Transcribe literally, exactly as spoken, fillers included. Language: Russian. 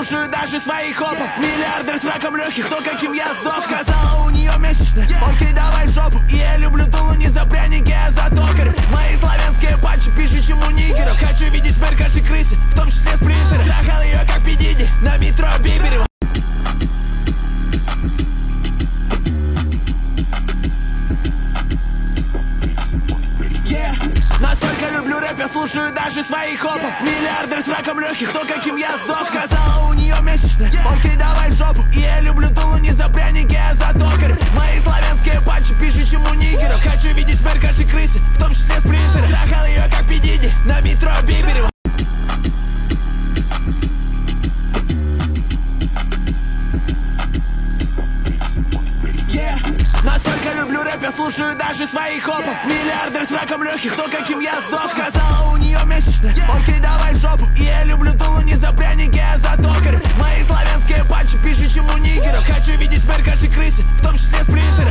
слушаю даже своих опов. Миллиардер с раком легких, то каким я сдох. Сказала, у нее месячная, окей, давай в жопу. И я люблю дулу, не за пряники, а за токарев. Мои славянские патчи пишут, чем у нигеров. Хочу видеть смерть каждой крысе, в том числе спринтера. Трахал ее как Пидиди на метро Биберева. Yeah. Настолько люблю рэп, я слушаю даже своих опов. yeah. Миллиардер с раком легких, то каким я сдох. Сказала, у нее месячная, yeah. окей, давай в жопу. И я люблю дулу, не за пряники, а за токарев. Мои славянские патчи пишут, чем у нигеров. Хочу видеть смерть каждой крысе, в том числе спринтера. Трахал ее как Пидиди на метро Биберева. Yeah. Настолько люблю рэп, я слушаю даже своих опов. yeah. Миллиардер с раком легких, то каким я сдох. Сказала, у нее месячная, yeah. окей, давай в жопу. И я люблю дулу, не за пряники, а за токарев. Мои славянские патчи пишут, чем у нигеров. Хочу видеть смерть каждой крысе, в том числе спринтера.